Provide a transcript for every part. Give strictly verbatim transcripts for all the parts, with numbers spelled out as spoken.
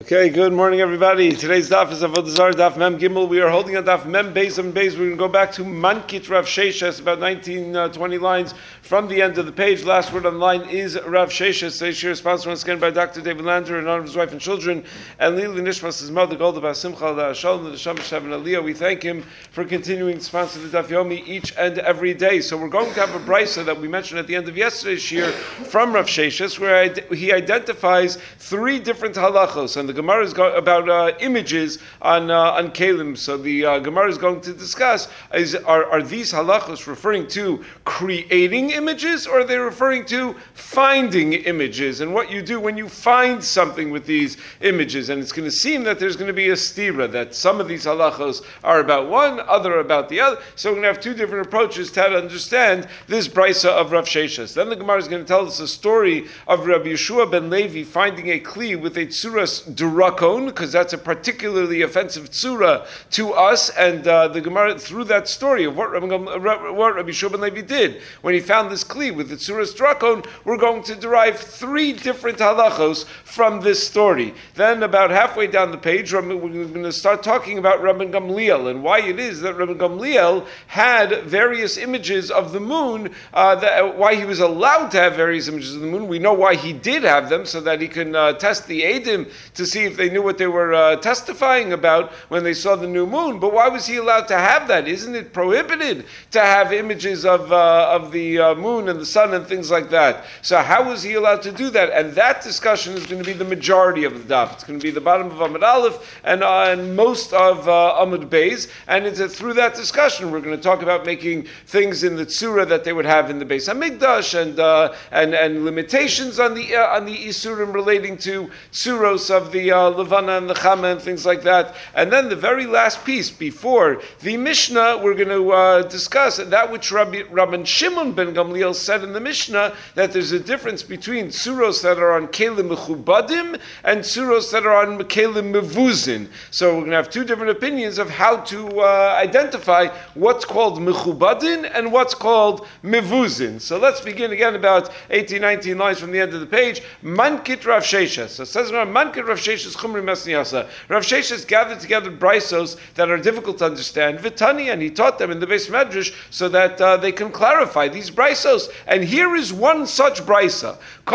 Okay, good morning, everybody. Today's daf is Avodah Zarah, daf Mem Gimel. We are holding a daf Mem Beis and Beis. We're going to go back to Mankit Rav Sheshes, about nineteen, uh, twenty lines from the end of the page. Last word on the line is Rav Sheshes. Today's shir is sponsored once again by Doctor David Lander in honor of his wife and children, and Lili Nishmas, his mother, Golda Bas Simcha, the Shalom, the Neshama Shev and Aliyah. We thank him for continuing to sponsor the Daf Yomi each and every day. So we're going to have a brisa that we mentioned at the end of yesterday's shir from Rav Sheshes, where he identifies three different halachos, and the Gemara is going about uh, images on uh, on kelim. So the uh, Gemara is going to discuss: is are, are these halachos referring to creating images, or are they referring to finding images, and what you do when you find something with these images? And it's going to seem that there's going to be a stira, that some of these halachos are about one, other about the other. So we're going to have two different approaches to how to understand this brisa of Rav Sheshes. Then the Gemara is going to tell us a story of Rabbi Yeshua ben Levi finding a kli with a tzuras durakon, because that's a particularly offensive tzura to us, and uh, the Gemara, through that story of what Rabbi, what Rabbi Yeshua ben Levi did when he found this kli with the tzuras durakon, we're going to derive three different halachos from this story. Then about halfway down the page, we're going to start talking about Rabbi Gamliel and why it is that Rabbi Gamliel had various images of the moon, uh, that, why he was allowed to have various images of the moon. We know why he did have them, so that he can uh, test the Eidim to see if they knew what they were uh, testifying about when they saw the new moon. But why was he allowed to have that? Isn't it prohibited to have images of uh, of the uh, moon and the sun and things like that? So how was he allowed to do that? And that discussion is going to be the majority of the daf. It's going to be the bottom of Amud Aleph and, uh, and most of uh, Amud Beis. And it's, uh, through that discussion, we're going to talk about making things in the tzura that they would have in the Beis Hamikdash, and uh, and and limitations on the uh, on the isurim relating to tzuros of the uh, Levana and the Chama and things like that. And then the very last piece before the Mishnah, we're going to uh, discuss that which Rabbi, Rabban Shimon ben Gamliel said in the Mishnah, that there's a difference between tzuros that are on kelim mechubadim and tzuros that are on kelim mevuzin. So we're going to have two different opinions of how to uh, identify what's called mechubadin and what's called mevuzin. So let's begin again about eighteen, nineteen lines from the end of the page. Mankit Rav Sheshes. So it says, Mankit Rav Sheshes chumri mesniyasa. Rav Sheshes gathered together brisos that are difficult to understand, vitani, and he taught them in the Beis Medrash so that uh, they can clarify these brisos. And here is one such brisa.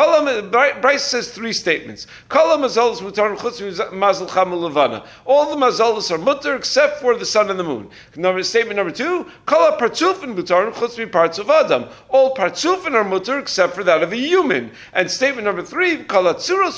Brisa says three statements. All the mazalos are mutter except for the sun and the moon. Number, statement number two, all partzufin are mutter except for that of a human. And statement number three, all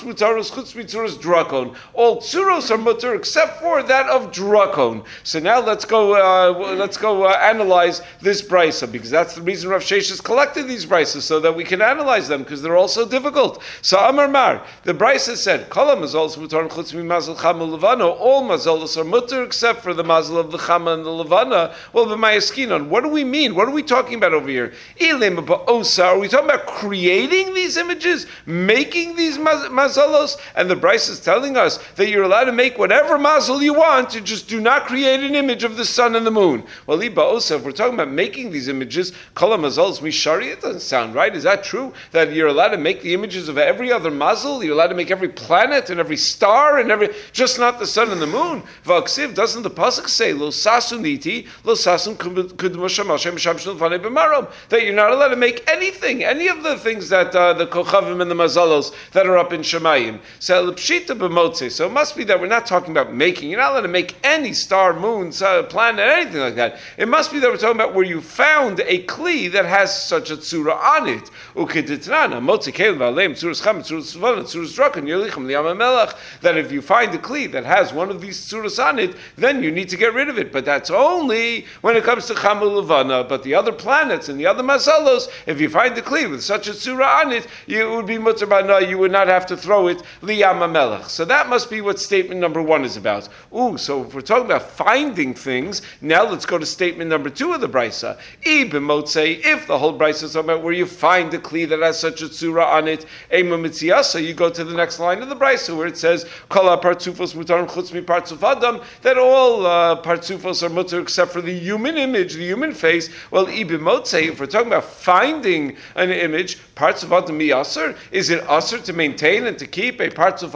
tzuros are mutter except for that of drakon. So now let's go uh, let's go uh, analyze this brisa, because that's the reason Rav Sheshes collected these brisas, so that we can analyze them, because they're all so difficult. So Amar Mar, the brisa said, Kol mazalos mutar chutz mi mazal chama levana. All mazalos are mutar except for the mazal of the chama and the levana. Well, the mayaskinon. What do we mean? What are we talking about over here? Ilim ba'osa. Are we talking about creating these images, making these maz- mazalos? And the brisa is telling us that you're allowed to make whatever mazal you want, you just do not create an image of the sun and the moon. Well, if we're talking about making these images, kol mazalos mishari, it doesn't sound right. Is that true? That you're allowed to make the images of every other mazal? You're allowed to make every planet and every star and every, just not the sun and the moon? V'aksiv, doesn't the pasuk say, Lo sasun iti, lo sasun kudmosham Hashem shamshul fanei b'marom, that you're not allowed to make anything, any of the things that uh, the kochavim and the mazalos that are up in Shemayim. So l'pshita b'motze. So it must be that we're not talking about making. You're not allowed to make any star, moon, planet, anything like that. It must be that we're talking about where you found a kli that has such a tzura on it. That if you find a kli that has one of these tzuras on it, then you need to get rid of it. But that's only when it comes to Chamul Levana. But the other planets and the other masalos, if you find the kli with such a tzura on it, you would be mutar bana, you would not have to throw it liyam hamelech. So that must be what statement number one is about. Ooh, so if we're talking about finding things, now let's go to statement number two of the brisa. If the whole brisa is talking about where you find a kli that has such a tzura on it, ema mitziasa, you go to the next line of the brisa where it says kol partzufos mutarim chutz mi partzuf adam, that all uh, partzufos are mutar except for the human image, the human face. Well, ibimotze, if we're talking about finding an image, parts of adam mi aser, is it aser to maintain and to keep a parts of adam that you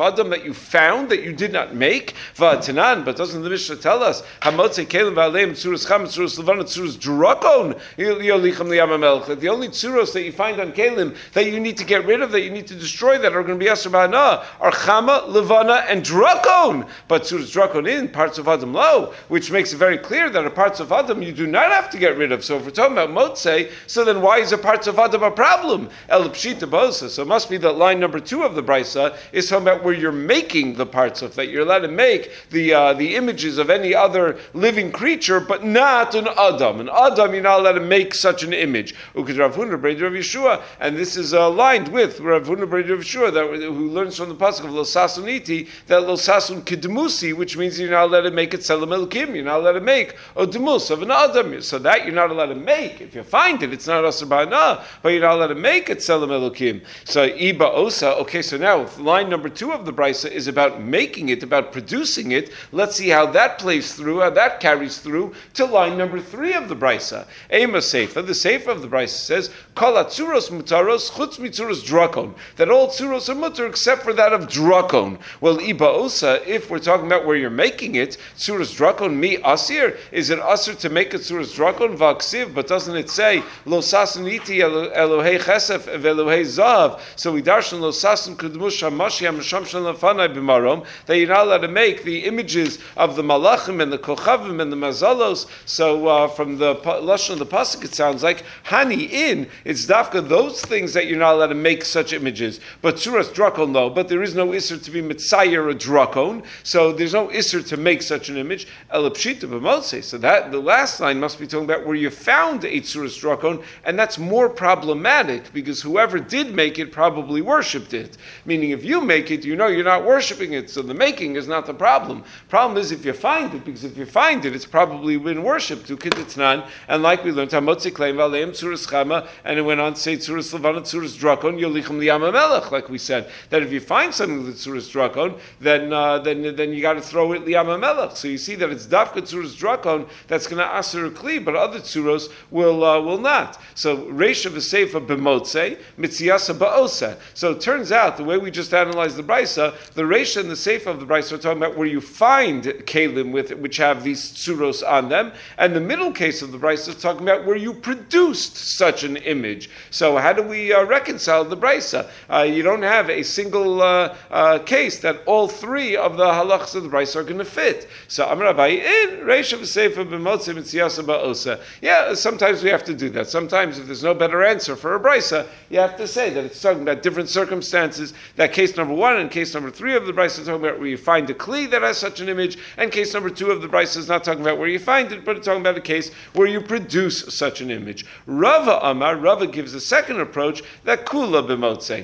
you found, that you did not make? Va'atanan, but doesn't the Mishnah tell us, Hamotze kelim v'aleim tzuras cham, tzuras levana, tzuras drakon, yolichem liyam hamelech, that the only tzuros that you find on kelim that you need to get rid of, that you need to destroy, that are going to be asur b'hana, are chama, levana, and drakon. But tzuras drakon in, parts of Adam lo, which makes it very clear that a parts of Adam you do not have to get rid of. So if we're talking about motze, so then why is a parts of Adam a problem? El pshita bosa. So it must be that line number two of the brisa is talking about where you're making the parts of, that you're allowed to make the uh, the images of any other living creature, but not an Adam. An Adam, you're not allowed to make such an image. Ukid Rav Huna Breder of Yeshua, and this is aligned with Rav Huna Breder of Yeshua, that who learns from the pasuk of Lo Sasun Iti, that Lo Sasun Kidmusi, which means you're not allowed to make it Selam Elokim. You're not allowed to make a demus of an Adam. So that you're not allowed to make. If you find it, it's not asur b'hana, but you're not allowed to make it Selam Elokim. So Iba Osa. Okay, so now line number two of the brisa is about making it, about producing it. Let's see how that plays through, how that carries through to line number three of the brisa. Ema Seifa, the Seifa of the brisa says, Kol atzuros mutaros chutz mitzuros drakon, that all tzuros are mutar except for that of drakon. Well, Iba Osa, if we're talking about where you're making it, tzuros drakon mi asir, is it asir to make a tzuros drakon v'aksiv? But doesn't it say lo sasun iti Elohei chesef ve'Elohei zav? So we darshan lo sasun kudmush hamashi hamasham shalom fanai b'marom, that you're not allowed to make the images of the malachim and the kochavim and the mazalos. So uh, from the lashon of the pasuk, it sounds like hani in. It's dafka those things that you're not allowed to make such images. But tzuras drakon no. But there is no isser to be mitzayer a drakon. So there's no isser to make such an image. Elapshita b'motze. So that the last line must be talking about where you found a tzuras drakon, and that's more problematic because whoever did make it probably worshipped it. Meaning, if you make it, you know you're not worshiping it. So the making is not the problem. Problem is if you find it, because if you find it, it's probably been worshipped to Kittitnan. And like we learned, Hamotzi Klein Valeim Tzuras Chama, and it went on to say Tzuras Levana, Tzuras Drakon, Yolichem Liyam HaMelech, like we said, that if you find something with Tzuras Drakon, then uh, then then you got to throw it Liyam HaMelech. So you see that it's Dafka Tzuras Drakon that's going to aser a kli, but other tzuros will uh, will not. So Reisha v'Seifa b'motze, Mitziasa ba'osa. So it turns out the way we just analyzed the brisa, the Reisha and the Seifa of the brisa are talking about where you find kalim with which have these tzuros on them, and the middle case of the brisa is talking about where you produced such an image. So how do we uh, reconcile the brisa? Uh, you don't have a single uh, uh, case that all three of the halachas of the brisa are going to fit. So Amar Abaye in Reisha v'Seifa b'motze Mitziasa ba'osa. Yeah, sometimes we have to do that. Sometimes if there's no better answer for a brisa, you have to say that it's talking about different circumstances. That case number one and case number three of the brisa is talking about where you find a kli that has such an image, and case number two of the brisa is not talking about where you find it, but it's talking about a case where you produce such an image. Rava Amar, Rava gives a second approach that kula b'motze,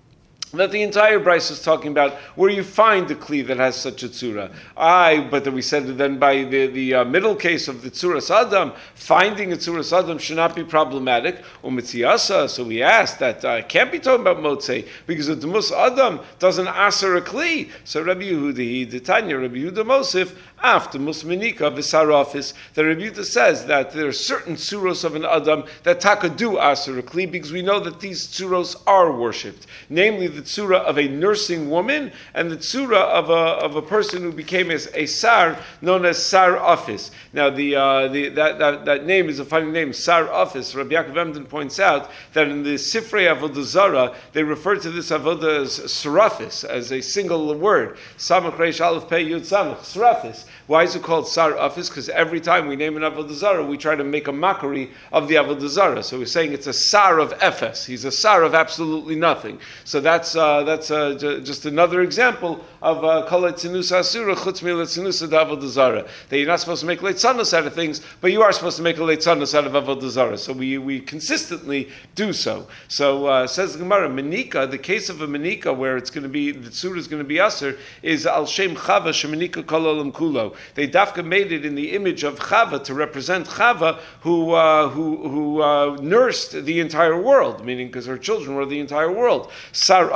that the entire brisa is talking about where you find the kli that has such a tzura. I, but then we said that then by the, the uh, middle case of the tzuras adam, finding a tzuras adam should not be problematic. Umitziasa, so we asked that uh, can't be talking about motze because the demus adam doesn't aser a kli. So Rabbi Yehudi, the Tanya, Rabbi Yehuda Mosif, after musminika v'sarafis, the Rabbi Yehuda says that there are certain tzuros of an adam that taka do aser a kli because we know that these tzuros are worshipped, namely the tzura of a nursing woman and the tzura of a of a person who became a, a sar, known as sar office. Now the uh, the that, that that name is a funny name, sar office. Rabbi Yaakov Emden points out that in the Sifrei Avodah Zarah they refer to this avodah as sarafis, as a single word. Samach Reish Aleph Pei Yud Samach sarafis. Why is it called sar office? Because every time we name an avodah zarah, we try to make a mockery of the avodah zarah. So we're saying it's a sar of efes. He's a sar of absolutely nothing. So that's uh, that's uh, j- just another example of kol etzinus asura chutz mi letzinus avodah zarah. That you're not supposed to make leitzanos out of things, but you are supposed to make a leitzanos out of avodah zarah. So we we consistently do so. So uh, says the Gemara, menika, the case of a menika where it's going to be the tzura is going to be aser is al shem chava shemenika kol olam kulo. They dafka made it in the image of Chava to represent Chava, who uh, who who uh, nursed the entire world, meaning because her children were the entire world. Sar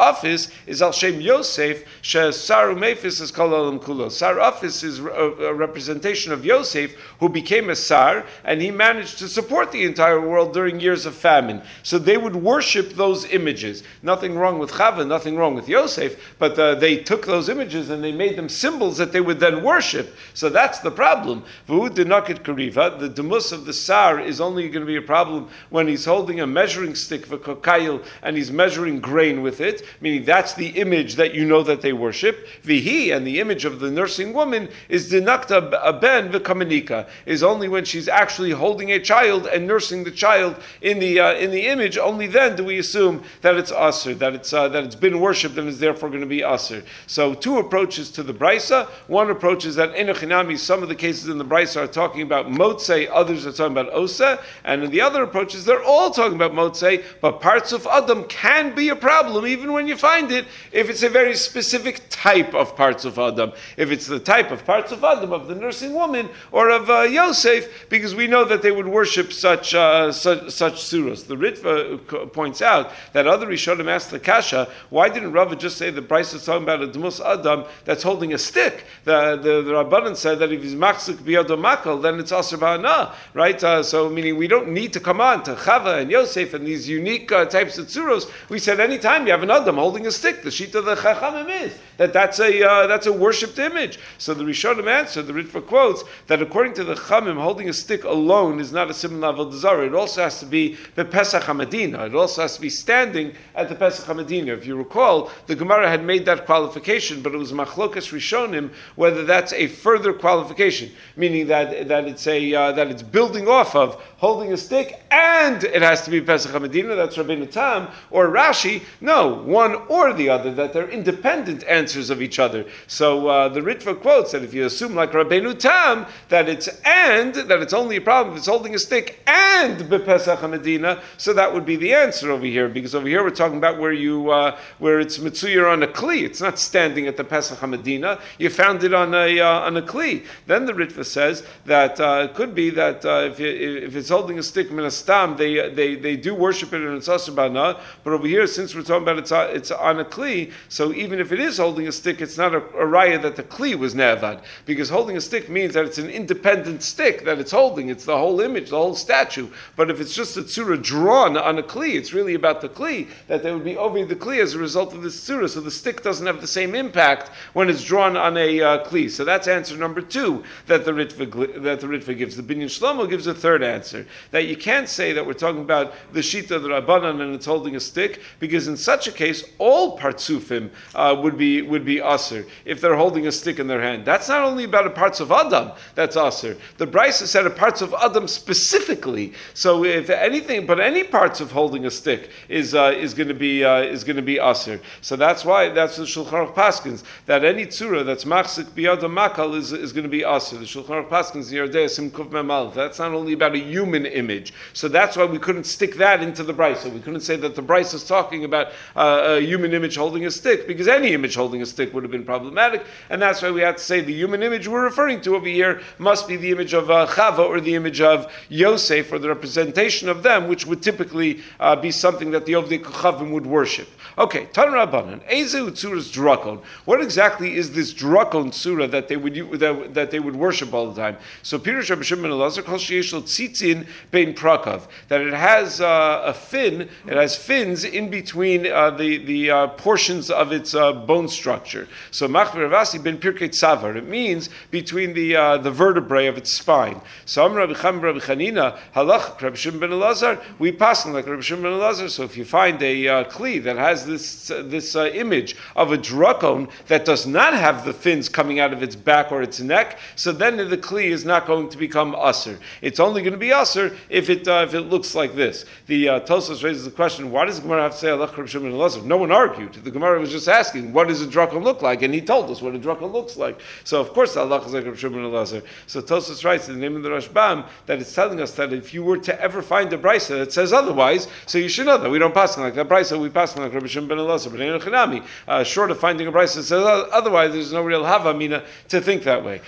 Afis is al Shem Yosef, she Sar Umephis is Kol Olam Kulo. Sar Afis is a, a representation of Yosef, who became a Sar, and he managed to support the entire world during years of famine. So they would worship those images. Nothing wrong with Chava, nothing wrong with Yosef, but uh, they took those images and they made them symbols that they would then worship. So that's the problem. V'hu denakit kariva, the demus of the Sar is only going to be a problem when he's holding a measuring stick for kokayil and he's measuring grain with it, meaning that's the image that you know that they worship. Vihi, and the image of the nursing woman is denakta ben v'kamanika, is only when she's actually holding a child and nursing the child in the uh, in the image. Only then do we assume that it's aser, that it's uh, that it's been worshipped and is therefore going to be aser. So two approaches to the brisa. One approach is that enochinami. Some of the cases in the brisa are talking about motzei, others are talking about osa, and in the other approach is they're all talking about motzei, but parts of adam can be a problem even when you find it if it's a very specific type of parts of adam. If it's the type of parts of adam of the nursing woman or of uh, Yosef, because we know that they would worship such uh, such, such surahs. The Ritva points out that other Rishonim asked the Kasha, why didn't Rava just say the Brisa is talking about a Dmus Adam that's holding a stick? The the, the Rabbanan said that if he's Machzik Biyado Makal, then it's Aser Ba'ana, right? Uh, so meaning we don't need to come on to Chava and Yosef and these unique uh, types of tzuros. We said anytime you have an Adam holding a stick, the Shita of the Chachamim is that that's a uh, that's a worshipped image. So the Rishonim answered, the Ritva quotes that according to the Chamim, holding a stick alone is not a similar level of Zara. It also has to be the Pesach HaMedina. It also has to be standing at the Pesach HaMedina. If you recall, the Gemara had made that qualification, but it was Machlokas Rishonim whether that's a further qualification, meaning that that it's a uh, that it's building off of holding a stick and it has to be Pesach HaMedina. That's Rabbeinu Tam or Rashi. No, one or the other, that they're independent answers of each other. So uh, the Ritva quotes that if you assume like Rabbeinu Tam that it's and that it's only a problem if it's holding a stick and bepesach HaMedina, so that would be the answer over here, because over here we're talking about where you uh, where it's mitzuyer on a kli. It's not standing at the Pesach HaMedina. You found it on a uh, on a kli. Then the Ritva says that uh, it could be that uh, if, it, if it's holding a stick minastam, they they they do worship it in its asabana. But over here, since we're talking about it's uh, it's on a kli, so even if it is holding a stick, it's not a, a raya that the kli was ne'avad, because holding a stick means that it's an independent stick that it's holding. It's the whole image, the whole statue. But if it's just a tzura drawn on a kli, it's really about the kli, that there would be over the kli as a result of this tzura. So the stick doesn't have the same impact when it's drawn on a uh, kli. So that's answer number two that the Ritva, that the Ritva gives. The Binyan Shlomo gives a third answer, that you can't say that we're talking about the Shita of the Rabbanan and it's holding a stick, because in such a case, all partsufim uh, would be would be aser if they're holding a stick in their hand. That's not only about the parts of Adam that's aser. The Brisa said a parts of Adam specifically. So if anything, but any parts of holding a stick is uh, is going to be uh, is going to be aser. So that's why that's the Shulchan Aruch Paskins, that any tzura that's machzik biyado makal is is going to be aser. The Shulchan Aruch Paskins Yerdei Simkuf Memal. That's not only about a human image. So that's why we couldn't stick that into the Brisa. We couldn't say that the Brisa is talking about uh, a human image holding a stick, because any image holding a stick would have been problematic, and that's why we had to say the human image we're referring to over here must be the image of uh, Chava or the image of Yosef, or the representation of them, which would typically uh, be something that the Ovdei Kochavim would worship. Okay, Tan Rabbanan, Ezeu Tzuras Drakon. What exactly is this Drakon Tzura that they would that, that they would worship all the time? So Pirush Rabbi Shimon ben Elazar Kol Sheyesh Lo Tzitzin Bein Prakav, that it has uh, a fin, it has fins in between uh, the the uh, portions of its uh, bone structure. So Machver Ravasi Ben Pirkei Tzavar, it means between the uh, the vertebrae of its spine. So Amar Rabbi Cham Rabbi Chanina Halach Rabbi Shimon ben Elazar, we pass like Rabbi Shimon ben Elazar. So if you find a uh, kli that has this uh, this uh, image of a drakon that does not have the fins coming out of its back or its neck, so then the kli is not going to become aser. It's only going to be aser if it uh, if it looks like this. The uh, Tosfos raises the question: why does the Gemara have to say Halach Rabbi Shimon ben Elazar? No one argued. The Gemara was just asking, what does a drakon look like? And he told us what a drakon looks like. So of course, Allah is like Rabbi Shimon ben Elazar. So Tosfos writes in the name of the Rashbam that it's telling us that if you were to ever find a brisa that says otherwise, so you should know that we don't pass like that brisa. We pass like Rabbi Shimon ben Elazar. But in Chanami, uh, short of finding a brisa that says otherwise, there's no real havamina to think that way.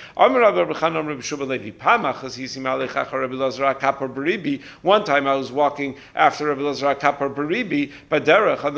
One time I was walking after Rabbi Elazar Kapar Baribi, Baderach on the road.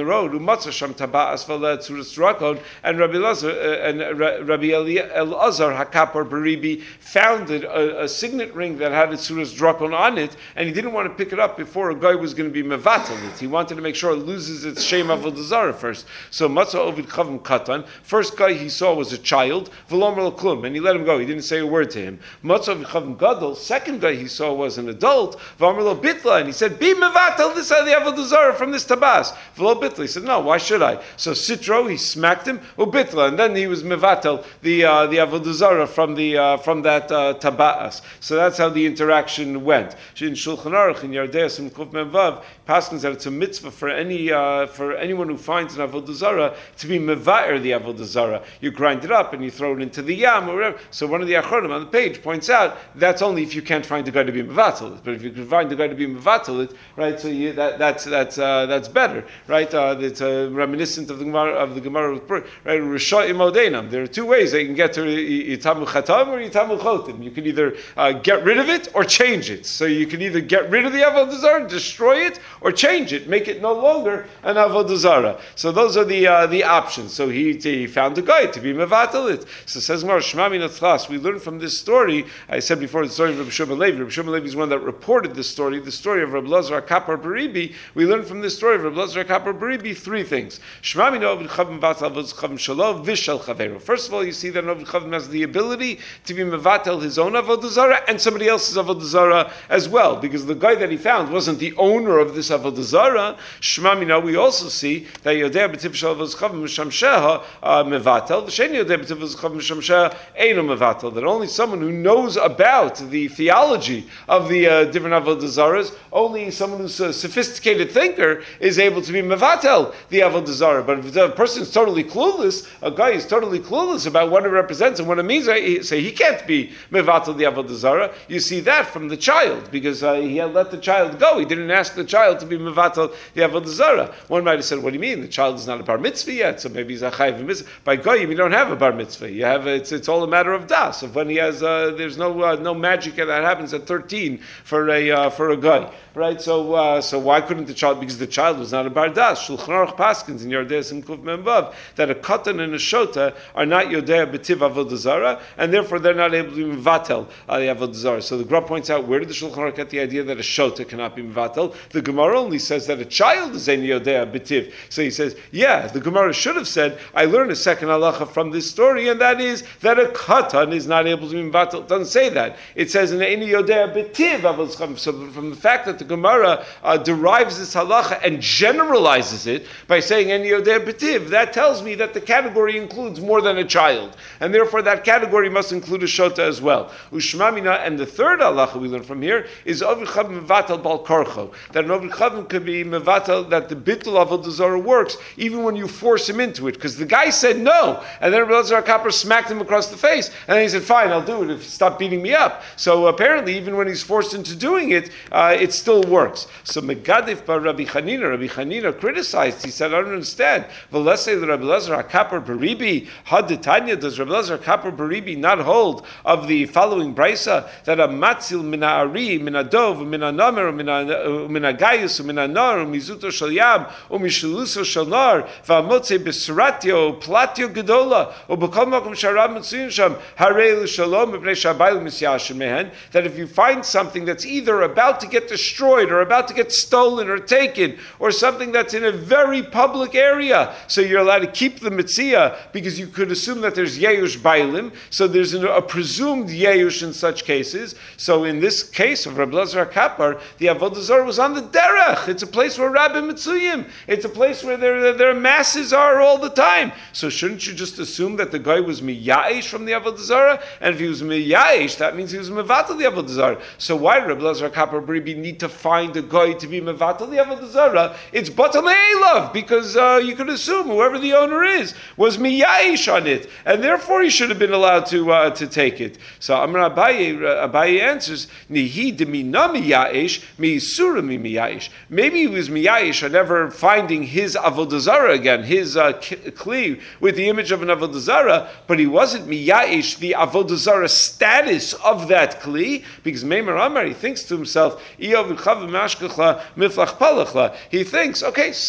Matzah Sham Taba'as V'Le Tzuras Drakon, and Rabbi Elazar uh, and Rabbi Elazar Hakapar Baribi founded a, a signet ring that had a Tzuras Drakon on it, and he didn't want to pick it up before a guy was going to be mevatel it. He wanted to make sure it loses its Shem Avodah Zarah first. So Matzah Ovid Chavim Katan, first guy he saw was a child, V'Lomer Klum, and he let him go. He didn't say a word to him. Matzah Ovid Chavim Gadol, second guy he saw was an adult, V'Omer Lo Bitla, and he said, be mevatel this the Avodah Zarah from this tabas. V'Lo Bitla, he said, no, why should I? So Sitro, he smacked him, Ubitla, and then he was mevatel the uh, the Avodah Zarah from the uh, from that uh, tabas. So that's how the interaction went. In Shulchan Aruch in Yardeas and Kuf Mevav, Paskins that it's a mitzvah for any uh, for anyone who finds an Avodah Zarah to be mevaer the Avodah Zarah. You grind it up and you throw it into the yam or whatever. So one of the Achronim on the page points out that's only if you can't find the guy to be mevatel it. But if you can find the guy to be mevatel it, right? So you, that that's that's uh, that's better, right? Uh, it's uh, reminiscent of the Gemara of the Gemara with right? Risha Imodenam. There are two ways they can get to Yitamu Chatam or Yitamu Chotim. You can either uh, get rid of it or change it. So you can either get rid of the Avodah Zarah, destroy it, or change it, make it no longer an Avodah Zarah. So those are the uh, the options. So he, he found a guy to be mevatel it. So says Mar Shema Min Atchas. We learn from this story. I said before the story of Rabbi Shimon Levi. Rabbi Shimon Levi is one that reported this story. The story of Rabbi Elazar Kapar Baribi. We learn from this story of Rabbi Elazar Kapar Baribi three things. Shema Min Ovid Chavim Vatal Chavim Shalom Vishal Chaveru. First of all, you see that Ovid Chavim has the ability to be mevatel his own Avodah Zarah and somebody else's Avodah Zarah as well, because the guy that he found wasn't the owner of this Avodah Zarah. Shema Mina, we also see that Yodea B'tiv Shal Avodah Chavim Mishamsheha mevatel. V'sheni Yodea B'tiv Avodah Chavim Mishamsheha Eino mevatel. That only someone who knows about the theology of the uh, different Avodah Zarahs, only someone who's a sophisticated thinker is able to be mevatel the Avodah Zarah. But if a person is totally clueless, a guy is totally clueless about what it represents and what it means, right? Say he can't be mevatel the Avodah Zarah. You see that from the child, because uh, he had let the child go. He didn't ask the child to be mevatel the Avodah Zarah. One might have said, "What do you mean? The child is not a bar mitzvah yet, so maybe he's a chayiv mitzvah." By goyim, you don't have a bar mitzvah. You have a, it's it's all a matter of das. Of when he has, uh, there's no uh, no magic that happens at thirteen for a uh, for a guy, right? So uh, so why couldn't the child? Because the child was not a bar das. Shulchan Aruch paskins in Yardeas and Kuf Memvav that a katan and a shota are not yodea b'tiv avodah zarah, and therefore they're not able to be mevatel uh, the avodah zarah. So the Gra points out, where did the Shulchan Aruch get the idea that a shota cannot be mevatel? The Gemara only says that a child is ein yodea b'tiv. So he says, yeah, the Gemara should have said, I learned a second halacha from this story, and that is that a katan is not able to be mevatel. It doesn't say that. It says in ein yodea b'tiv avodah zarah. So from the fact that the Gemara uh, derives this halacha and generalizes it by saying ein yodea b'tiv, that tells me that the category includes more than a child, and therefore that category must include a shota as well. Ushmamina, and the third halacha we learn from here is Ovid Chavim mevatel bal karcho, that an Ovid Chavim could be mevatel, that the bittul avodah zarah works even when you force him into it, because the guy said no, and then Rabbi Elazar Kapar smacked him across the face, and then he said, fine, I'll do it if you stop beating me up. So apparently even when he's forced into doing it, uh, it still works. So Megadif bar Rabbi Chanina, Rabbi Chanina criticized, he said, I don't understand. Let's say that Rabbi Elazar Kapar Baribi, Haditanya, does Rabbi Elazar Kapar Baribi not hold of the following brisa that a matzil min ha'ari, min ha'dov, min ha'namer, min ha'gayus, min ha'nar, mizuto shel yam, u'misheluso shel nar, v'amotze b'suratio, platio gedola, u'b'kol makom sharav mitzuyin sham, harei l'shalom, mipnei shabayil misyashem mehen, that if you find something that's either about to get destroyed or about to get stolen or taken, or something that's in a very public area, so you're allowed to keep the mitzvah, because you could assume that there's yeyush bailim, so there's an, a presumed yeyush in such cases. So in this case of Rabbi Elazar Kapar, the avodah zarah was on the derech. It's a place where Rabbi Mitzuyim. It's a place where their their masses are all the time. So shouldn't you just assume that the guy was miyayish from the avodah zarah? And if he was miyayish, that means he was mevatel the avodah zarah. So why did Rabbi Elazar Kapar Baribi need to find a guy to be mevatel the avodah zarah? It's batam elav, because uh, you could assume whoever the owner is was miyayish on it, and therefore he should have been allowed to uh, to take it. So Amar Abaye, uh, Abaye answers, Nihi demina miyayish, miisura mi miyayish. Maybe he was miyayish on never finding his avodah zarah again, his uh, kli with the image of an avodah zarah, but he wasn't miyayish the avodah zarah status of that kli, because Meimer Amar, he thinks to himself, he thinks, okay, someone will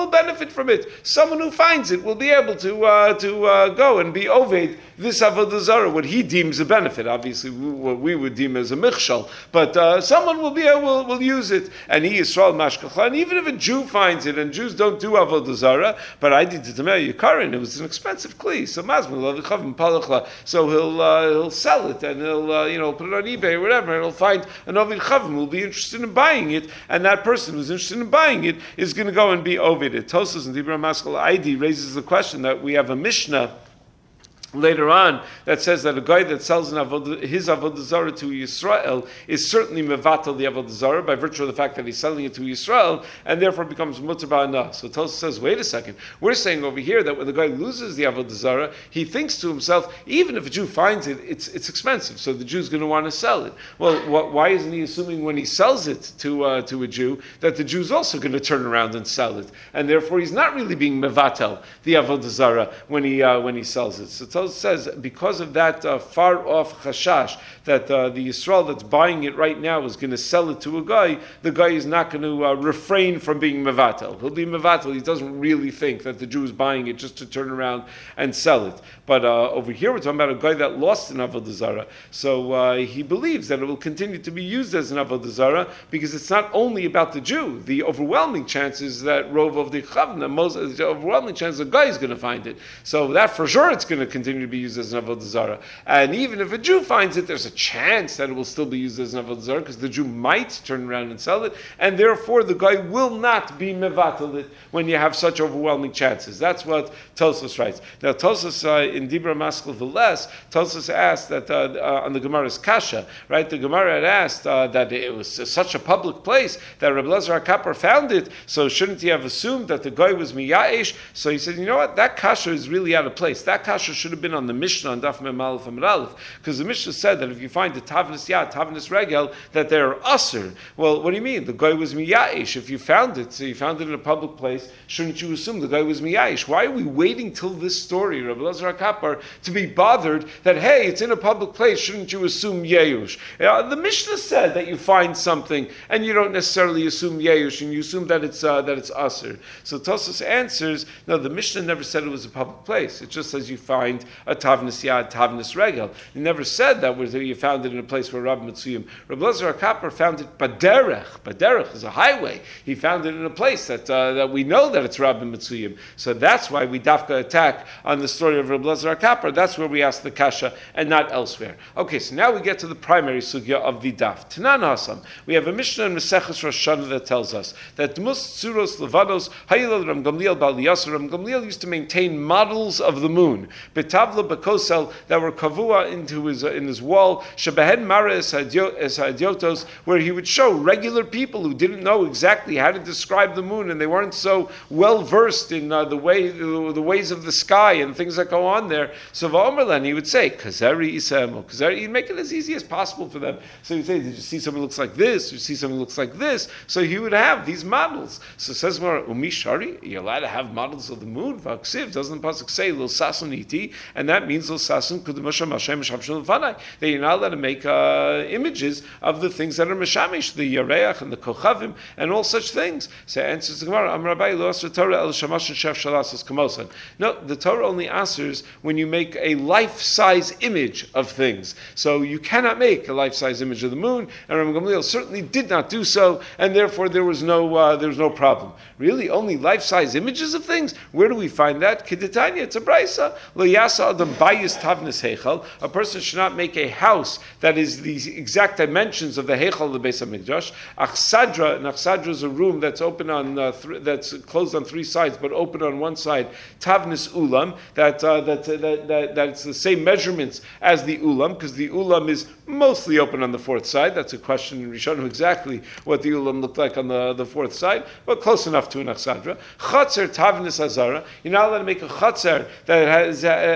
benefit from it. Someone who finds it will be able to uh, to uh, go and be oved this avodah zarah, what he deems a benefit. Obviously, what we would deem as a michshal, but uh, someone will be able will, will use it, and he Yisrael mashkacha. And even if a Jew finds it, and Jews don't do avodah zarah, but I did to Tamei Yikarin, it was an expensive kli, so mazmul avichavim palachla, so he'll uh, he'll sell it and he'll uh, you know put it on eBay or whatever, and he'll find an ovid chavim who will be interested in buying it, and that person who's interested in buying it is going to go and be ovid it. Tosas and Dibra Maskal Aidi raises the question that we have a Mishnah later on that says that a guy that sells an avodah, his avodah zarah to Yisrael is certainly mevatel the avodah zarah by virtue of the fact that he's selling it to Yisrael and therefore becomes mutar ba'anah. So Tosfos says, wait a second, we're saying over here that when the guy loses the avodah zarah, he thinks to himself, even if a Jew finds it, it's it's expensive, so the Jew's going to want to sell it. Well, what, why isn't he assuming when he sells it to uh, to a Jew that the Jew's also going to turn around and sell it, and therefore he's not really being mevatel the avodah zarah when he uh, when he sells it. So says because of that uh, far off chashash that uh, the Yisrael that's buying it right now is going to sell it to a guy, the guy is not going to uh, refrain from being mevatel. He'll be mevatel. He doesn't really think that the Jew is buying it just to turn around and sell it. But uh, over here we're talking about a guy that lost an avodah zarah, so uh, he believes that it will continue to be used as an avodah zarah because it's not only about the Jew. The overwhelming chance is that rov of the chavna, most the overwhelming chance the guy is going to find it. So that for sure it's going to continue to be used as an avodah zarah. And even if a Jew finds it, there's a chance that it will still be used as an avodah zarah because the Jew might turn around and sell it, and therefore the guy will not be mevatel it when you have such overwhelming chances. That's what Tosfos writes. Now Tosfos uh, in Dibra Maskal Veles, Tosfos asked that uh, uh, on the Gemara's Kasha, right? The Gemara had asked uh, that it was uh, such a public place that Reb Elazar HaKapar found it, so shouldn't he have assumed that the guy was miya'ish? So he said, you know what? That Kasha is really out of place. That Kasha should have been on the Mishnah on Daf Mem Aleph Amud Aleph, because the Mishnah said that if you find the Tavnis Yad, Tavnis Regel, that they're usr. Well, what do you mean? The guy was miya'ish. If you found it, so you found it in a public place, shouldn't you assume the guy was miya'ish? Why are we waiting till this story, Reb Elazar HaKapar, to be bothered that, hey, it's in a public place, shouldn't you assume Yeush? Uh, the Mishnah said that you find something and you don't necessarily assume Yeush and you assume that it's uh, that it's usr. So Tosfos answers, no, the Mishnah never said it was a public place. It just says you find a Tavnis Yad, Tavnis Regel. It never said that whether you found it in a place where Rabbi Mitzuyim. Reb Elazar HaKapar found it Baderech. Baderech is a highway. He found it in a place that uh, that we know that it's Rabbi Mitzuyim. So that's why we dafka attack on the story of Reb Elazar HaKapar. That's where we ask the kasha and not elsewhere. Okay, so now we get to the primary sugya of the daf. Tanan Hasam. We have a Mishnah in Maseches Rosh Hashanah that tells us that Mus Tzuros Levanos Hayilel Ram Gamliel Bal Yasser. Ram Gamliel used to maintain models of the moon, betavla bekosel, that were kavua into his uh, in his wall, shebehen mara es hadiotos, where he would show regular people who didn't know exactly how to describe the moon and they weren't so well versed in uh, the way the, the ways of the sky and things that go on there. So Va'omerlan, he would say, Kazari Isam, Kazari, he'd make it as easy as possible for them. So he'd say, did you see someone who looks like this? Did you see someone who looks like this? So he would have these models. So says Mar, Umi Shari, you're allowed to have models of the moon. Vaksiv, doesn't the pasuk say Lil Sasun Iti? And that means Lil Sasun Kudumasha Mashem Shamshul Vanai. That you're not allowed to make uh, images of the things that are Meshamish, the Yareach and the Kochavim and all such things. So answers the Gemara, Am Rabbi Lo Asra Torah El Shamash and Shef Shalasas Kamosan. No, the Torah only answers when you make a life-size image of things. So you cannot make a life-size image of the moon, and Rabbi Gamliel certainly did not do so, and therefore there was no uh, there was no problem. Really, only life-size images of things? Where do we find that? Kedetanya, it's a brisa. Lo yasa adam bayis tavnis heichal. A person should not make a house that is the exact dimensions of the heichal of the Beis Hamikdash. Achsadra, and achsadra is a room that's open on uh, th- that's closed on three sides, but open on one side. Tavnis ulam, that uh, that, uh, that that that it's the same measurements as the ulam, because the ulam is mostly open on the fourth side. That's a question in Rishonu exactly what the ulam looked like on the, the fourth side, but close enough to an achsadra. Chatzer tavnis azara. You're not allowed to make a chatzer that has uh,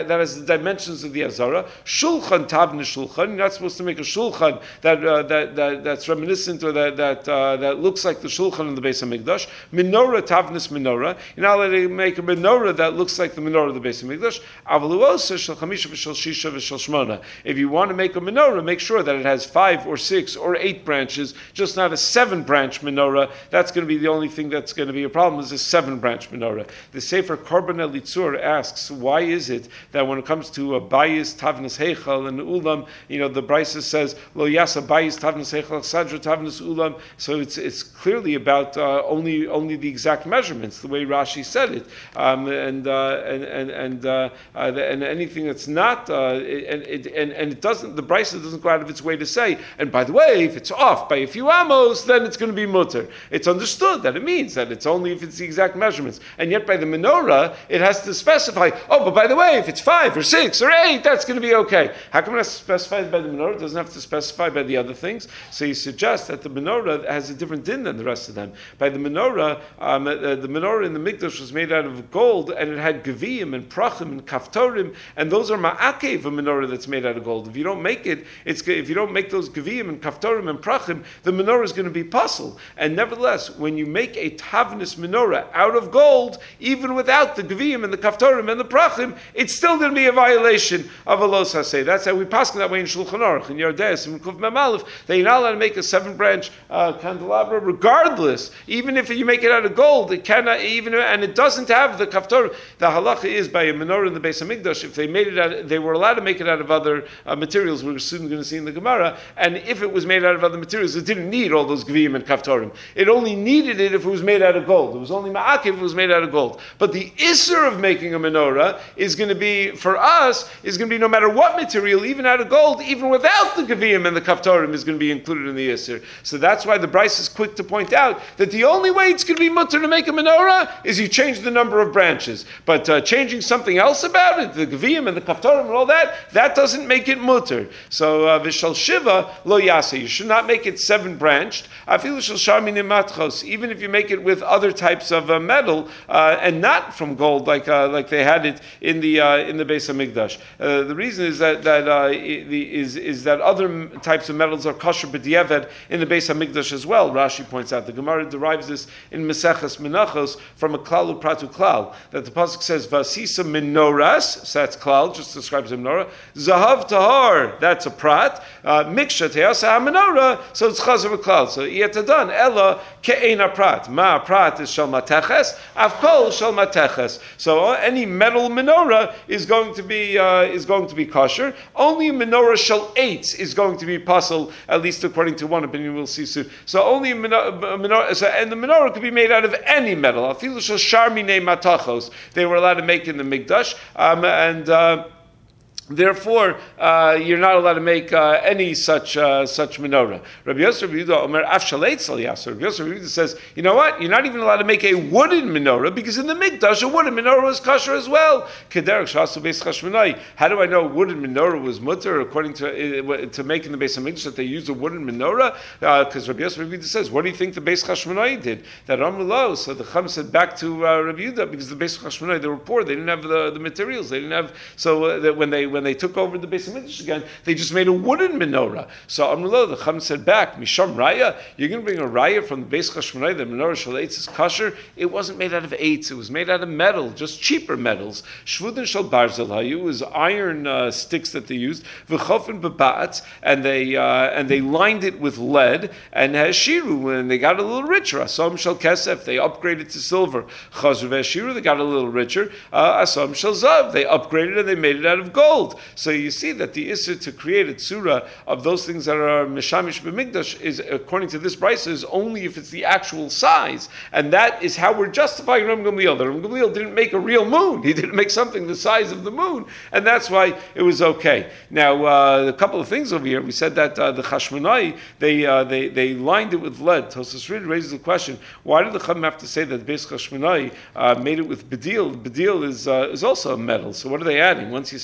that, that has the dimensions of the Azara. Shulchan tavna shulchan. You're not supposed to make a shulchan that uh, that, that that's reminiscent or that that uh, that looks like the shulchan in the Beis Hamikdash. Menorah tavnis menorah. You're not allowed to make a menorah that looks like the menorah of the Beis Hamikdash. Avaluosa shel chamisha v'shel shisha v'shel shmona. If you want to make a menorah, make sure that it has five or six or eight branches, just not a seven-branch menorah. That's going to be the only thing that's going to be a problem, is a seven-branch menorah. The Sefer Korban Elitzur asks, why is it that when it comes to a bayis tavnas heichal and ulam, you know, the Brisa says, lo yasa bayis tavnas heichal, sadra tavnas ulam, so it's it's clearly about uh, only only the exact measurements, the way Rashi said it, um, and, uh, and and and uh, uh, and anything that's not, uh, and, it, and and it doesn't, the Brisa doesn't go out of its way to say, and by the way, if it's off by a few amos, then it's going to be mutter. It's understood that it means that it's only if it's the exact measurements, and yet by the menorah, it has to specify, oh, but by the way, if it's five or six or eight, that's going to be okay. How come it has to specify by the menorah? It doesn't have to specify by the other things. So you suggest that the menorah has a different din than the rest of them. By the menorah, um, uh, the menorah in the Mikdash was made out of gold, and it had geviyim and prachim and kaftorim, and those are ma'akev, a menorah that's made out of gold. If you don't make it, it's if you don't make those geviyim and kaftorim and prachim, the menorah is going to be puzzle. And nevertheless, when you make a tavnis menorah out of gold, even without the geviyim and the kaftorim and the prachim, it's still going to be a violation of a los haseh. That's how we pass that way in Shulchan Aruch, in Yordes, in Kuf Mem Aleph. They're not allowed to make a seven-branch uh, candelabra, regardless. Even if you make it out of gold, it cannot even, and it doesn't have the kaftorim. The halacha is by a menorah in the Beis Hamikdash. If they made it out, they were allowed to make it out of other uh, materials. We're soon going to see in the Gemara. And if it was made out of other materials, it didn't need all those geviyim and kaftorim. It only needed it if it was made out of gold. It was only ma'akev if it was made out of gold. But the isser of making a menorah is going to be, for us, is going to be no matter what material, even out of gold, even without the geviyim and the kaftorim, is going to be included in the isser. So that's why the Bryce is quick to point out that the only way it's going to be mutter to make a menorah is you change the number of branches. But uh, changing something else about it, the geviyim and the kaftorim and all that, that doesn't make it mutter. So uh, v'shal shiva lo yasa, you should not make it seven branched. Afilu shel sharmin matchos, even if you make it with other types of uh, metal uh, and not from gold, like uh, like they had it in the uh, in the Beis Hamikdash. Uh, the reason is that that uh, the, is is that other m- types of metals are kosher b'diavad in the Beis Hamikdash as well. Rashi points out, the Gemara derives this in Meseches Menachos from a klal upratu klal, that the pasuk says vasisa menoras, so that's klal, just describes a menorah. Zahav tahar, that's a prat. Uh, Miksha teasa menorah, so it's chazer klal. So yetadan ella ke'ena prat. Ma prat is shel mateches, avkol shel mateches. So uh, any metal menorah is going to be uh, is going to be kosher. Only a menorah shel eitz is going to be puzzle, at least according to one opinion. We'll see soon. So only a menorah, a menorah so, and the menorah could be made out of any metal. Afilu shel sharminei matachos, they were allowed to make in the Mikdash, um, and. Uh, Therefore, uh, you're not allowed to make uh, any such uh, such menorah. Rabbi Yosef Rabbi Yehuda Omer Af Shaleitz Al Yasser. Rabbi Yosef Rabbi Yehuda says, you know what? You're not even allowed to make a wooden menorah, because in the Mikdash a wooden menorah was kosher as well. Kederach Shasu Beis Chashmonai. How do I know a wooden menorah was mutter according to uh, to make in the Beis Hamikdash that they used a wooden menorah? Because uh, Rabbi Yosef Rabbi Yehuda says, what do you think the Beis Chashmonai did? That Amrulo. So the Chum said back to uh, Rabbi Yehuda, because the Beis Chashmonai, they were poor, they didn't have the, the materials, they didn't have. So uh, that when they when they took over the Beis Hamikdash again, they just made a wooden menorah. So Amrulo, the Chum said back, Misham Raya, you're going to bring a Raya from the Beis Chashmonai, the menorah shel eitz is kosher. It wasn't made out of eitz, it was made out of metal, just cheaper metals. Shvudin shel barzel hayu was iron uh, sticks that they used. V'chofen bebatz, and they uh, and they lined it with lead. And hashiru, and they got a little richer. Asom shel kesef, they upgraded to silver. Chazru v'hashiru, they got a little richer. Uh, Asom shel zav, they upgraded and they made it out of gold. So you see that the issur to create a tzura of those things that are mishamish b'mikdash is, according to this brisa, is only if it's the actual size, and that is how we're justifying Ram Gamliel. The Ram Gamliel didn't make a real moon; he didn't make something the size of the moon, and that's why it was okay. Now, uh, a couple of things over here. We said that uh, the Chashmonai they uh, they they lined it with lead. Tosfos really raises the question: why did the Chum have to say that the Beis Chashmonai uh, made it with bedil? Bedil is uh, is also a metal. So what are they adding? Once you say that it was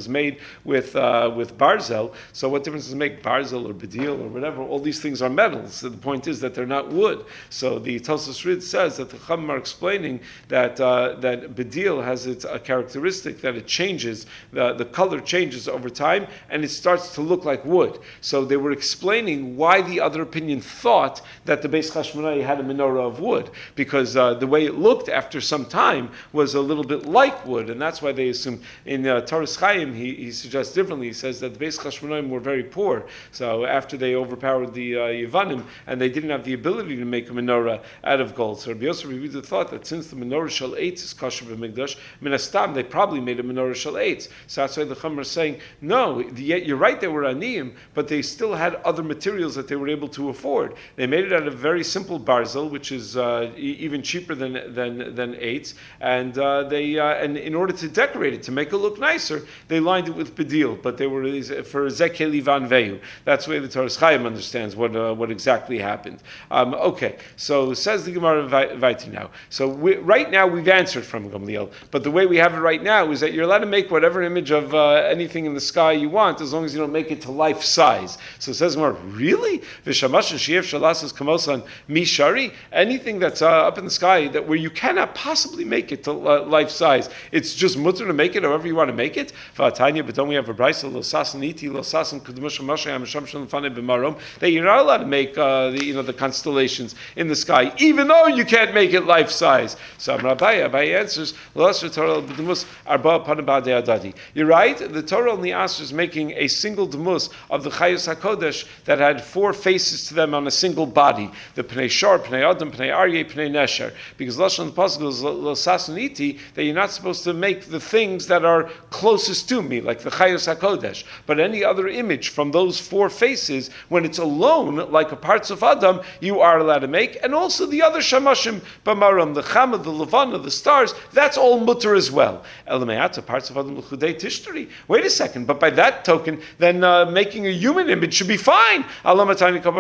was made with uh, with barzel. So what difference does it make, barzel or bedil or whatever? All these things are metals. So the point is that they're not wood. So the Tosfos Rid says that the Chachamim are explaining that uh, that bedil has its a characteristic that it changes, the, the color changes over time, and it starts to look like wood. So they were explaining why the other opinion thought that the Beis Chashmonai had a menorah of wood, because uh, the way it looked after some time was a little bit like wood, and that's why they assume. In uh, Toras Chaim, he, he suggests differently. He says that the Beis Chashmonaim were very poor, so after they overpowered the uh, Yevanim, and they didn't have the ability to make a menorah out of gold. So Rabbi Yosef Rabbi Yehuda thought that since the menorah shel eitz is kosher b'mikdash, minastam they probably made a menorah shel eitz. So that's why the Chachamim are saying, no, yet you're right, they were aniyim, but they still had other materials that they were able to afford. They made it out of very simple barzel, which is uh, e- even cheaper than than than eitz, and uh, they uh, and in order to decorate it, to make it look nicer, they lined it with bedil, but they were for zekel ivan vehu. That's the way the Toras Chaim understands what uh, what exactly happened. Um, okay, so says the Gemara Vaiti now. So we, right now we've answered from Gamliel, but the way we have it right now is that you're allowed to make whatever image of uh, anything in the sky you want, as long as you don't make it to life size. So it says Gemara, really? V'shamash sheyev shalasas kamosan mishari? Anything that's uh, up in the sky that where you cannot possibly make it to uh, life size, it's just mutter to make it however you want to make it. V'atanya, but don't we have a brayso lo sasan iti lo sasan kudmush mashayam shamshon fanei b'marom, that you're not allowed to make uh, the you know the constellations in the sky, even though you can't make it life size. So Rabbi Abai answers, you're right, the Torah only answers making a single demus of the Chayos HaKodesh that had four faces to them on a single body, the Pnei Shor, Pnei Adam, Pnei Aryeh, Pnei Nesher, because Lashon Pasuk is Losasuniti, that you're not supposed to make the things that are closest to me, like the Chayos HaKodesh, but any other image from those four faces, when it's alone, like a parts of Adam, you are allowed to make, and also the other Shamashim Bamaram, the Chama, the Levana, the stars, that's all mutter as well. Elameata, parts of Adam L'chudei Tishtari. Wait a second, but by that token, then uh, making a human image should be fine. How come we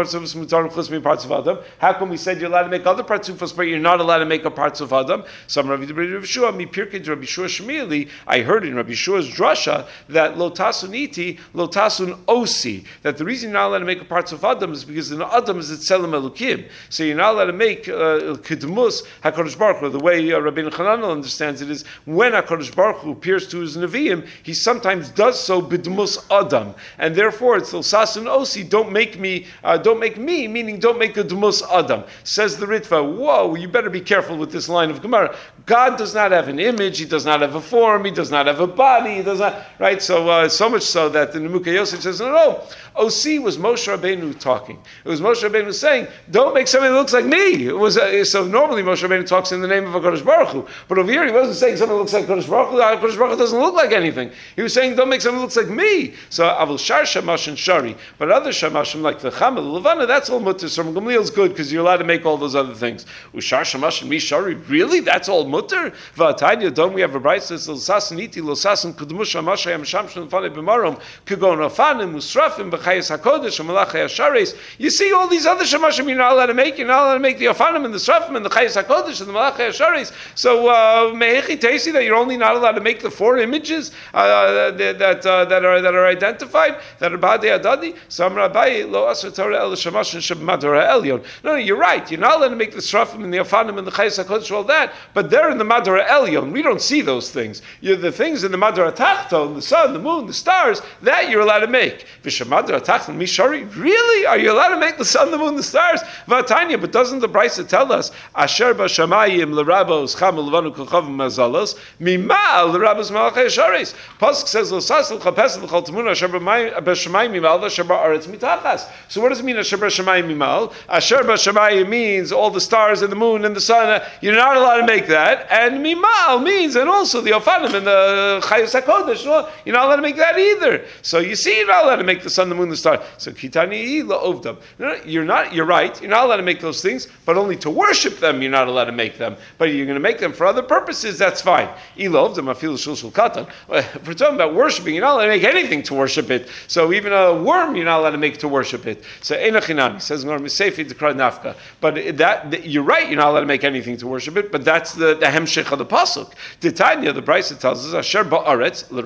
said you're allowed to make other parts of but you're not allowed to make a parts of Adam? Some Rabbi Shua, mi Pirkei Rabbi Shua Shmili, I heard in Rabbi Shua's drasha that lotasun iti, lotasun osi, that the reason you're not allowed to make a parts of Adam is because in Adam is Tzelem Elokim. So you're not allowed to make Kedmus uh, HaKadosh Baruch Hu. The way uh, Rabbeinu Chananel understands it is when HaKadosh Baruch Hu appears to his Nevi'im, he sometimes does so b'dmus Adam, and therefore it's Losasun Osi. Don't make me, uh, don't make me, meaning don't make a dmus Adam. Says the Ritva. Whoa, you better be careful with this line of Gemara. God does not have an image. He does not have a form. He does not have a body. He does not right. So uh, so much so that the Nemuka Yosef says no, no. Osi was Moshe Rabbeinu talking. It was Moshe Rabbeinu saying, "Don't make something that looks like me." It was uh, so normally Moshe Rabbeinu talks in the name of HaKadosh Baruch Hu, but over here he wasn't saying something that looks like HaKadosh Baruch Hu. HaKadosh Baruch Hu doesn't look like anything. He was saying, "Don't make something that looks like me." So Avul Shar Shamash and Shari, but other Shamashim like the Chama, the Levana, that's all mutter. So Gamliel's good because you're allowed to make all those other things. Ushar Shamash and Mi Shari, really? That's all mutter? V'atanya, don't we have a brayso that says Losasan iti, Losasan kudmush Hamashayam Shamshon Fanei b'marom Kugon Afanim Musrafim B'chayes Hakodesh Malachei Hashares. You see all these other Shamashim you're not allowed to make. You're not allowed to make the Afanim and the Srafim and the Chayes Hakodesh and the Malachei Hashares. So Mehechi Teisi, that you're only not allowed to make the four images uh, that that, uh, that are that are identified that are Ba'adei Adadi. Sam Rabbi Lo Asher Torah El Shamash and Shebmadora Elyon. No, no, you're right. You're not allowed to make the Srafim and the Afanim and the Chayes Hakodesh, all that, but they're in the Madora Elyon. We don't see those things. You're the things in the Madora Tachton, the sun, the moon, the stars, that you're allowed to make. Vishamadora Tachton Mishari, really? Are you allowed to make the sun, the moon, the stars? Vatanya, but doesn't the Brisa tell us Asher Bashamayim L'Rabos Cham L'Vanu Kochav Mazalos Mimal L'Rabos Malachei Hashares. Pasuk says L'Sas L'Chapes L'Chal Tamun Asher Bashamayim Mimal Asher Ba'aretz Mitachas. So what does it mean Asher Bashamayim Mimal? Asher Bashamayim means all the stars and the moon and the sun. You're not allowed to make that. And Mimal means, and also the Ofanim and the Chayos HaKodesh. You're not allowed to make that either. So you see, you're not allowed to make the sun, the moon, the stars. So Kitani La'ovdam. You're not. You're right. You're not allowed to make those things, but only to worship them. You're not allowed to make them. But you're going to make them for other purposes. That's fine. Ilovdam Afil Shul Shul Katan. If we're talking about worshiping, you're not allowed to make anything to worship it. So even a worm, you're not allowed to make to worship it. So Enochinani says Misefi Dekra Nafka. But that you're right. You're not allowed to make anything to worship it. But that's the the hemshech of the pasuk. Titania, the Brisa tells us Asher Ba'aretz L'Rabos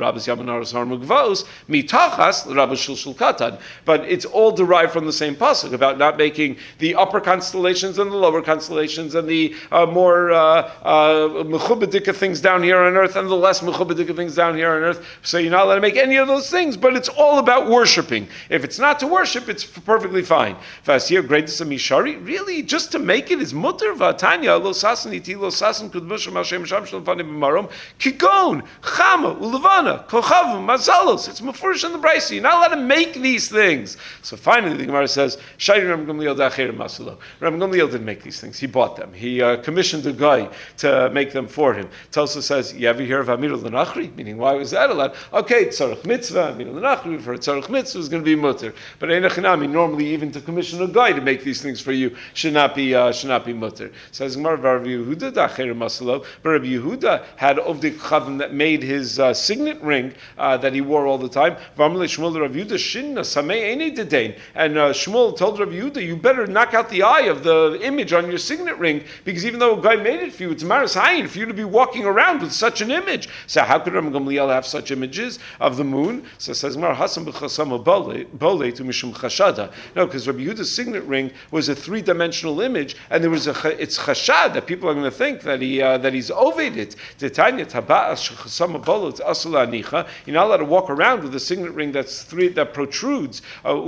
Rabbis Yamanar Sar Mugvos, Mitachas, Rabbis Shilshul Katan. But it's all derived from the same pasuk about not making the upper constellations and the lower constellations and the uh, more uh, uh, mechubedika things down here on earth and the less mechubedika things down here on earth. So you're not allowed to make any of those things, but it's all about worshiping. If it's not to worship, it's perfectly fine. Vasir greatest of Mishari, really, just to make it is mutter vatanya lo sasan iti lo sasan kudmushim Hashem sham shel fanim b'marom kigon chama ulevana kochavim mazalos. It's mafurish in the brayso. You're not allowed to make these things. So finally, the Gemara says, Shayri Ram Gamliel da'acher masulo. Ram Gamliel didn't make these things. He bought them. He uh, commissioned a guy to make them for him. Tosa says, you ever hear of Amir l'nachri? Meaning, why was that allowed? Okay, tzarech mitzvah, Amir l'nachri, for a tzarech mitzvah is going to be mutter. But einachinami, normally even to commission a guy to make these things for you should not be uh, should not be mutter. Says Gemara, Rabbi Yehuda da'acher masulo. But Rabbi Yehuda had Ovdei Chavim that made his uh, signet ring uh, that he wore all the time. V'amle Shmuel Rabbi Yehuda shinna samei eni dedain. And uh, Shmuel told Rabbi Yehuda, you better knock out the eye of the image on your signet ring, because even though a guy made it for you, it's maris hayin for you to be walking around with such an image. So how could Rabbi Gamliel have such images of the moon? So it says Mar Hasam b'chasam bole to mishum chashada. No, because Rabbi Yehuda's signet ring was a three-dimensional image, and there was a it's chashad that people are going to think that he uh, that he's oved it. Titania taba'as chasam bole to asula anicha. You're not allowed to walk around with a signet ring that's three that protrudes.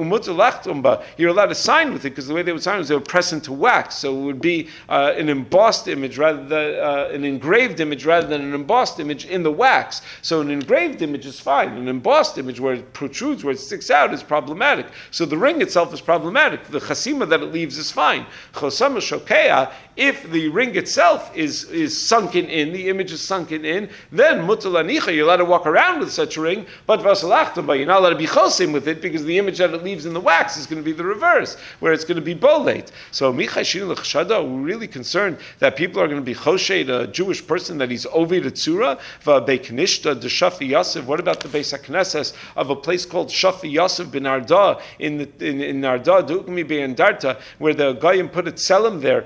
Uh, You're allowed to sign with it, because the way they would sign was they would press into wax, so it would be uh, an embossed image rather than uh, an engraved image rather than an embossed image in the wax. So an engraved image is fine. An embossed image where it protrudes, where it sticks out, is problematic. So the ring itself is problematic. The chasima that it leaves is fine. Chosama shokea, if the ring itself is, is sunken in, the image is sunken in, then mutal anicha, you're allowed to walk around with such a ring, but vasalachtabah, you're not allowed to be chosim with it, because the image that it leaves in the wax is going to be the reverse, where it's going to be bolate. So michashin l'chashada, we're really concerned that people are going to be choshed a Jewish person that he's ovid a tzura v'beiknishta de Shafi Yosef. What about the Beis HaKnesses of a place called Shafi Yosef ben Arda in the, in, in Arda Dukmi be'andarta, where the Goyim put a tselem there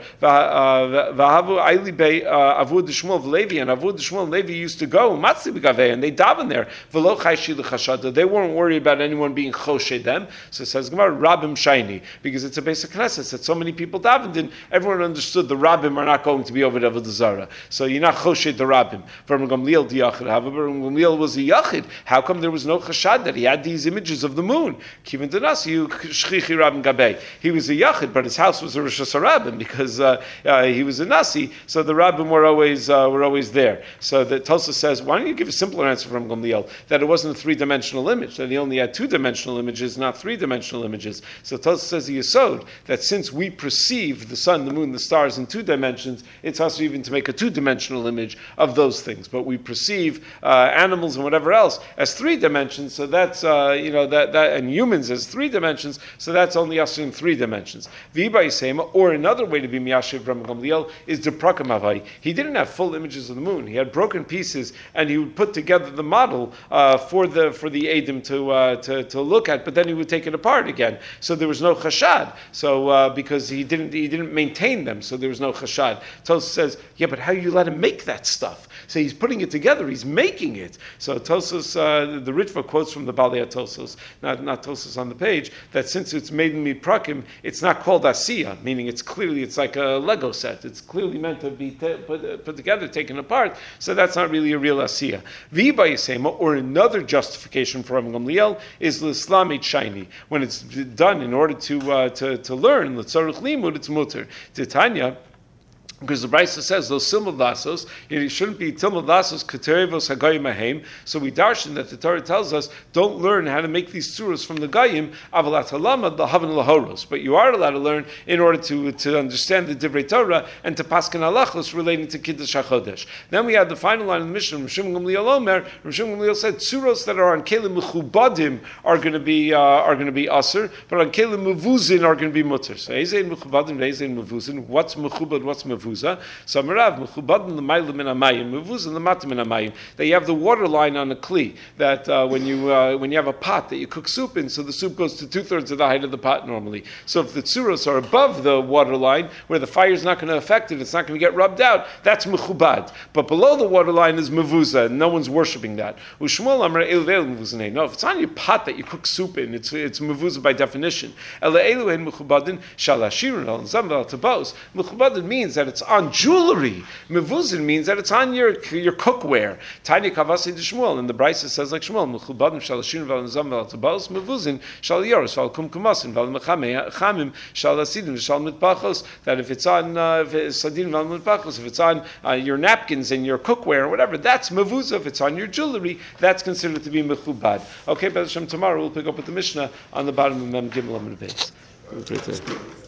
v'havu aili be avud Shmuel v'Levi, and avud Shmuel and Levi used to go matzi b'gavei, and they daven there v'lo chayshi l'chashada. They weren't worried about anyone being choshed them. So it says Gemara Rabbim Shiny, because it's a basic Knesset that so many people davened in. Everyone understood the Rabbim are not going to be over Avodah Zarah, so you're not choshed the Rabbim. From Gamliel diyachid, however, Gamliel was a yachid. How come there was no chashad that he had these images of the moon? Kivin denasi shchichi Rabbim gabei. He was a yachid, but his house was a Rosh Hashanah because uh, uh, he was a nasi. So the Rabbim were always uh, were always there. So the Tosa says, why don't you give a simpler answer from Gamliel, that it wasn't a three-dimensional image, that he only had two-dimensional images, not three-dimensional images. So Tosa says the Yesod, that since we perceive the sun, the moon, the stars in two dimensions, it's also even to make a two-dimensional image of those things. But we perceive uh, animals and whatever else as three dimensions, so that's, uh, you know, that, that, and humans as three dimensions, so that's only us in three dimensions. V'ibay Sema, or another way to be Miyashiv from Gamliel, is the Prakamavai. He didn't have full images of the moon. He had broken pieces, and he would put together the model uh, for the for the Adam to, uh, to to look at, but then he would take it apart again. So there was no chashad. So uh, because he didn't he didn't maintain them, so there was no chashad. Tosos says, yeah, but how you let him make that stuff? So he's putting it together. He's making it. So Tosos, uh, the Ritva quotes from the Balei Tosos, not not Tosos on the page, that since it's made in miprakim, it's not called asiya, meaning it's clearly it's like a Lego set. It's clearly meant to be t- put, uh, put together, taken apart. So that's not really a real asiya. V'ba Yisema, or another justification for Rabbi Gamliel, is l'Islamit shiny. When it's done in order to uh, to to learn l'tzarich limud, it's mutter. Titania. Because the Brisa says those silmud lasos, it shouldn't be tilmud lasos katerivos hagayim ahem. So we darshan that the Torah tells us don't learn how to make these surahs from the gayim avalat halama lahavan lahoros. But you are allowed to learn in order to to understand the divrei Torah and to paskin halachos relating to kiddush hachodesh. Then we have the final line of the Mishnah. Rav Shimon Gamliel Omer. Rav Shimon Gamliel said surahs that are on kelim mechubadim are going to be uh, are going to be aser, but on kelim mevuzin are going to be mutter. So ezein mechubadim, ezein mevuzin. What's mechubad? What's mevuzin? mevuza. So Merav mechubadim l'mayla min hamayim, mevuza l'mata min hamayim. That you have the water line on a kli. That uh, when you uh, when you have a pot that you cook soup in, so the soup goes to two thirds of the height of the pot normally. So if the tsuros are above the water line, where the fire is not going to affect it, it's not going to get rubbed out. That's mechubad. But below the water line is mevuza, and no one's worshiping that. Ushmuel amar elvel mevuzanei. No, if it's on your pot that you cook soup in, it's it's mevuza by definition. Ela eluhen mechubadin shalashirun al zamvel tabos. Mechubadin means that it's on jewelry. Mevuzin means that it's on your your cookware. Tiny kavasi de Shmuel, and the Brisa says like Shmuel, mechubadin shalashirun val zamvel tabos. Mevuzin shal yoros val kumkumasin val mechamei chamim shal asidim shal mitbachos. That if it's on uh, sadim val mitbachos, if it's on uh, your napkins and your cookware or whatever, that's mevuzah. If it's on your jewelry, that's considered to be mechubad. Okay, B'ez Hashem, tomorrow we'll pick up with the Mishnah on the bottom of Mem Gimel Amud Beis.